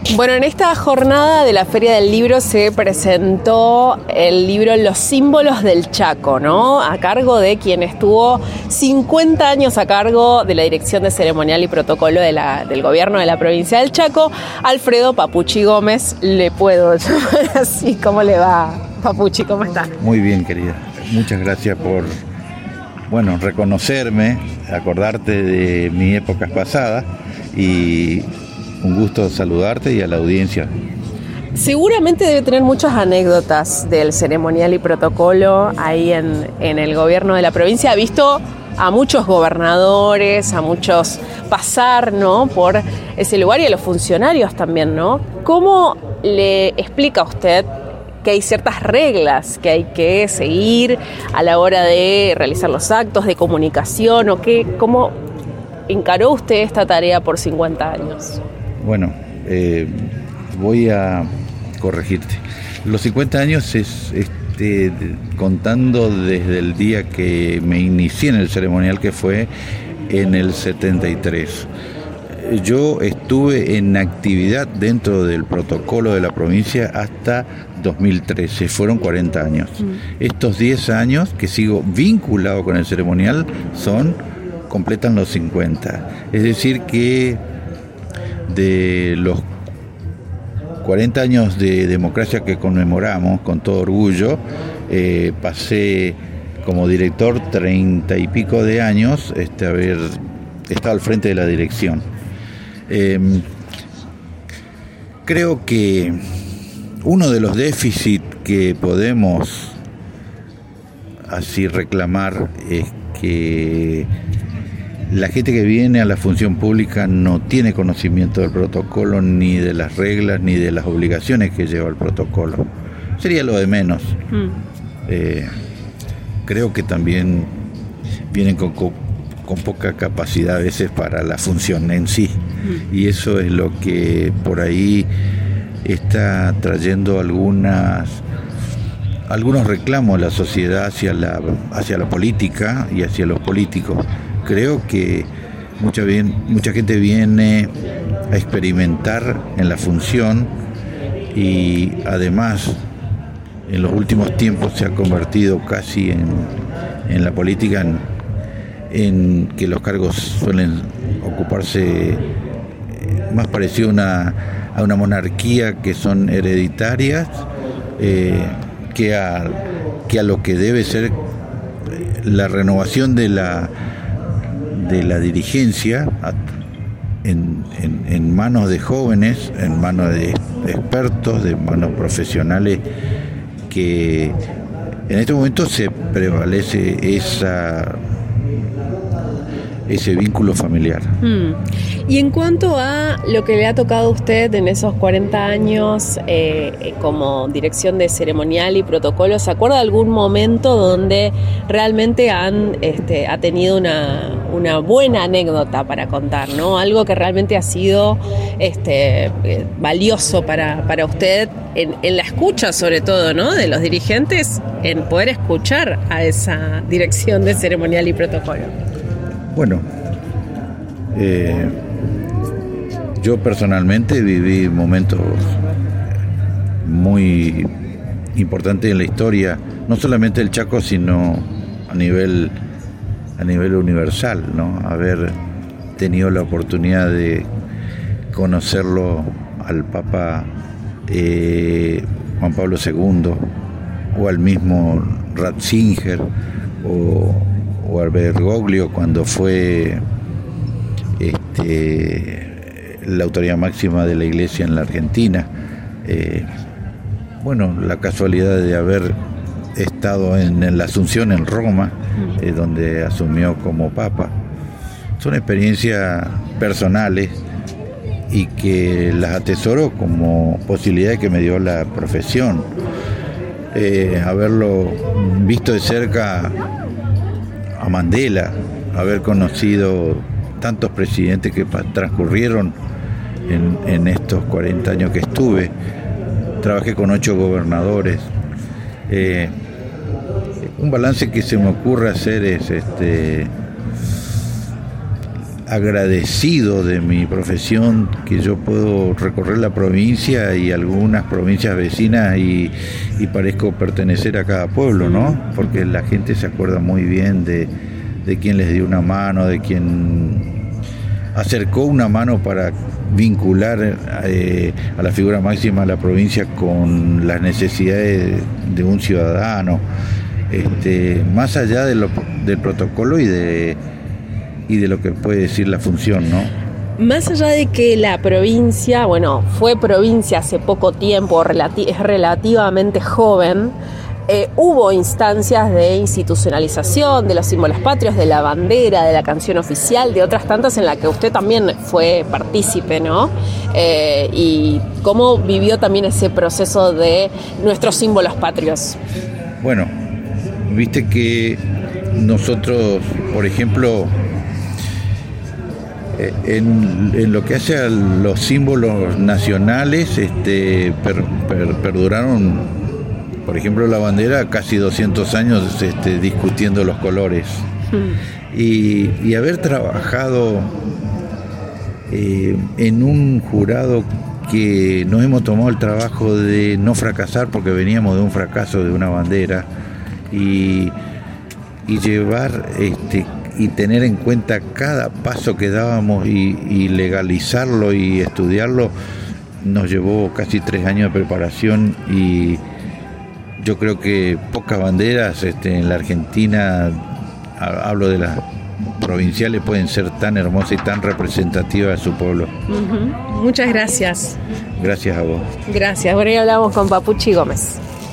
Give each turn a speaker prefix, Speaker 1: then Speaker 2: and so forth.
Speaker 1: Bueno, en esta jornada de la Feria del Libro se presentó el libro Los símbolos del Chaco, ¿no? A cargo de quien estuvo 50 años a cargo de la Dirección de Ceremonial y Protocolo del Gobierno de la Provincia del Chaco, Alfredo Papuchi Gómez. Le puedo llamar así. ¿Cómo le va, Papuchi? ¿Cómo está?
Speaker 2: Muy bien, querida. Muchas gracias por, reconocerme, acordarte de mis épocas pasadas y un gusto saludarte y a la audiencia.
Speaker 1: Seguramente debe tener muchas anécdotas del ceremonial y protocolo ahí en el gobierno de la provincia. Ha visto a muchos gobernadores, a muchos pasar, ¿no?, por ese lugar, y a los funcionarios también, ¿no? ¿Cómo le explica a usted que hay ciertas reglas que hay que seguir a la hora de realizar los actos de comunicación, o cómo encaró usted esta tarea por 50 años?
Speaker 2: Bueno, voy a corregirte. Los 50 años es contando desde el día que me inicié en el ceremonial, que fue en el 73. Yo estuve en actividad dentro del protocolo de la provincia hasta 2013, fueron 40 años. Estos 10 años que sigo vinculado con el ceremonial completan los 50. Es decir que de los 40 años de democracia que conmemoramos con todo orgullo, pasé como director 30 y pico de años, haber estado al frente de la dirección. Creo que uno de los déficits que podemos así reclamar es que la gente que viene a la función pública no tiene conocimiento del protocolo, ni de las reglas, ni de las obligaciones que lleva el protocolo. Sería lo de menos. Creo que también vienen con poca capacidad a veces para la función en sí. Y eso es lo que por ahí está trayendo algunos reclamos de la sociedad hacia la política y hacia los políticos. Creo que mucha gente viene a experimentar en la función, y además en los últimos tiempos se ha convertido casi en la política en que los cargos suelen ocuparse más parecido a una monarquía, que son hereditarias, que a lo que debe ser la renovación de la dirigencia en manos de jóvenes, en manos de expertos, de manos profesionales, que en este momento se prevalece ese vínculo familiar.
Speaker 1: Y en cuanto a lo que le ha tocado a usted en esos 40 años como dirección de ceremonial y protocolo, ¿se acuerda de algún momento donde realmente ha tenido una buena anécdota para contar, ¿no? Algo que realmente ha sido valioso para usted en la escucha, sobre todo, ¿no?, de los dirigentes, en poder escuchar a esa dirección de ceremonial y protocolo?
Speaker 2: Bueno, yo personalmente viví momentos muy importantes en la historia, no solamente del Chaco, sino a nivel universal, ¿no? Haber tenido la oportunidad de conocerlo al Papa Juan Pablo II, o al mismo Ratzinger, o al Bergoglio cuando fue la autoridad máxima de la Iglesia en la Argentina. La casualidad de haber estado en la Asunción en Roma, donde asumió como Papa. Son experiencias personales y que las atesoro como posibilidades que me dio la profesión. Haberlo visto de cerca a Mandela, haber conocido tantos presidentes que transcurrieron en estos 40 años que estuve. Trabajé con 8 gobernadores. Un balance que se me ocurre hacer es agradecido de mi profesión, que yo puedo recorrer la provincia y algunas provincias vecinas y parezco pertenecer a cada pueblo, ¿no? Porque la gente se acuerda muy bien de quien les dio una mano, de quien acercó una mano para vincular a la figura máxima de la provincia con las necesidades de un ciudadano, más allá del protocolo y de lo que puede decir la función, ¿no?
Speaker 1: Más allá de que la provincia, fue provincia hace poco tiempo, es relativamente joven, hubo instancias de institucionalización de los símbolos patrios, de la bandera, de la canción oficial, de otras tantas en las que usted también fue partícipe, ¿no? Y cómo vivió también ese proceso de nuestros símbolos patrios.
Speaker 2: Bueno, viste que nosotros, por ejemplo, en lo que hace a los símbolos nacionales, perduraron, por ejemplo, la bandera casi 200 años discutiendo los colores. Y haber trabajado en un jurado que nos hemos tomado el trabajo de no fracasar, porque veníamos de un fracaso de una bandera, y llevar y tener en cuenta cada paso que dábamos y legalizarlo y estudiarlo, nos llevó casi 3 años de preparación, y yo creo que pocas banderas en la Argentina, hablo de las provinciales, pueden ser tan hermosas y tan representativas de su pueblo.
Speaker 1: Muchas gracias.
Speaker 2: Gracias a vos.
Speaker 1: Gracias. Bueno, y hablamos con Papuchi Gómez.